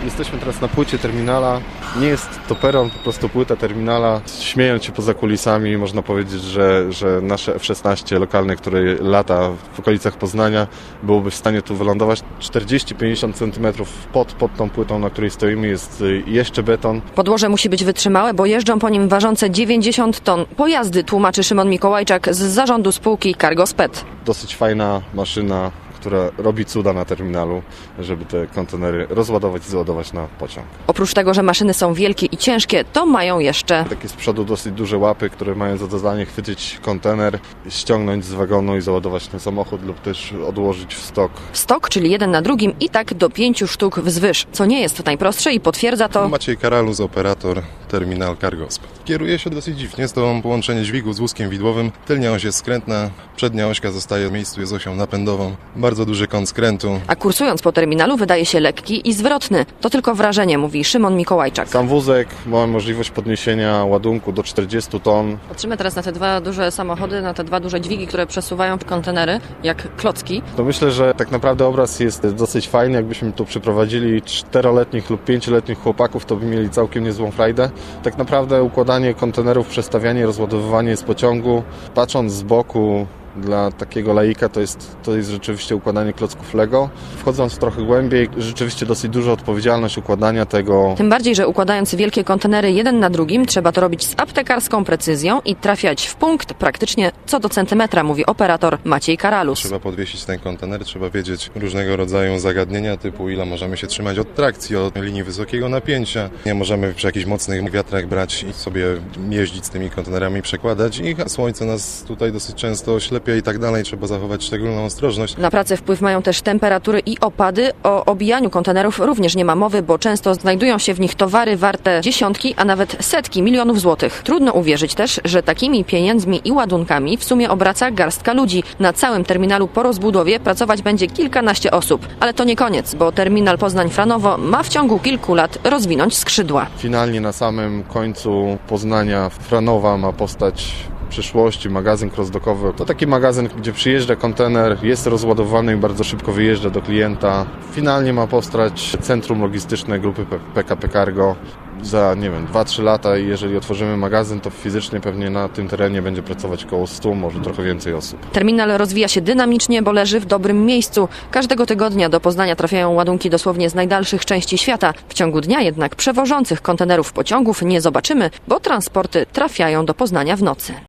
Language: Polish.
Jesteśmy teraz na płycie terminala. Nie jest to peron, po prostu płyta terminala. Śmiejąc się poza kulisami, można powiedzieć, że nasze F-16 lokalne, które lata w okolicach Poznania, byłoby w stanie tu wylądować. 40-50 cm pod tą płytą, na której stoimy, jest jeszcze beton. Podłoże musi być wytrzymałe, bo jeżdżą po nim ważące 90 ton pojazdy, tłumaczy Szymon Mikołajczak z zarządu spółki Cargo Sped. Dosyć fajna maszyna, która robi cuda na terminalu, żeby te kontenery rozładować i załadować na pociąg. Oprócz tego, że maszyny są wielkie i ciężkie, to mają jeszcze Takie z przodu dosyć duże łapy, które mają za zadanie chwycić kontener, ściągnąć z wagonu i załadować ten samochód lub też odłożyć w stok. Stok, czyli jeden na drugim i tak do 5 sztuk wzwyż, co nie jest najprostsze i potwierdza to Maciej Karalus, operator terminal Cargo Sped. Kieruje się dosyć dziwnie. Jest to połączenie dźwigu z wózkiem widłowym. Tylnia oś jest skrętna, przednia ośka zostaje w miejscu, jest osią napędową. Bardzo duży kąt skrętu. A kursując po terminalu wydaje się lekki i zwrotny. To tylko wrażenie, mówi Szymon Mikołajczak. Sam wózek ma możliwość podniesienia ładunku do 40 ton. Patrzymy teraz na te dwa duże samochody, na te dwa duże dźwigi, które przesuwają kontenery jak klocki. To myślę, że tak naprawdę obraz jest dosyć fajny. Jakbyśmy tu przyprowadzili 4-letnich lub 5-letnich chłopaków, to by mieli całkiem niezłą frajdę. Tak naprawdę układanie kontenerów, przestawianie, rozładowywanie z pociągu, patrząc z boku, dla takiego laika to jest rzeczywiście układanie klocków Lego. Wchodząc trochę głębiej, rzeczywiście dosyć duża odpowiedzialność układania tego. Tym bardziej, że układając wielkie kontenery jeden na drugim, trzeba to robić z aptekarską precyzją i trafiać w punkt praktycznie co do centymetra, mówi operator Maciej Karalus. Trzeba podwiesić ten kontener, trzeba wiedzieć różnego rodzaju zagadnienia typu ile możemy się trzymać od trakcji, od linii wysokiego napięcia. Nie możemy przy jakichś mocnych wiatrach brać i sobie jeździć z tymi kontenerami, przekładać ich. Słońce nas tutaj dosyć często oślepia i tak dalej, trzeba zachować szczególną ostrożność. Na pracę wpływ mają też temperatury i opady. O obijaniu kontenerów również nie ma mowy, bo często znajdują się w nich towary warte dziesiątki, a nawet setki milionów złotych. Trudno uwierzyć też, że takimi pieniędzmi i ładunkami w sumie obraca garstka ludzi. Na całym terminalu po rozbudowie pracować będzie kilkanaście osób. Ale to nie koniec, bo terminal Poznań-Franowo ma w ciągu kilku lat rozwinąć skrzydła. Finalnie na samym końcu Poznania Franowa ma postać przyszłości, magazyn crossdockowy. To taki magazyn, gdzie przyjeżdża kontener, jest rozładowany i bardzo szybko wyjeżdża do klienta. Finalnie ma powstać centrum logistyczne grupy PKP Cargo. Za, 2-3 lata, jeżeli otworzymy magazyn, to fizycznie pewnie na tym terenie będzie pracować około 100, może trochę więcej osób. Terminal rozwija się dynamicznie, bo leży w dobrym miejscu. Każdego tygodnia do Poznania trafiają ładunki dosłownie z najdalszych części świata. W ciągu dnia jednak przewożących kontenerów pociągów nie zobaczymy, bo transporty trafiają do Poznania w nocy.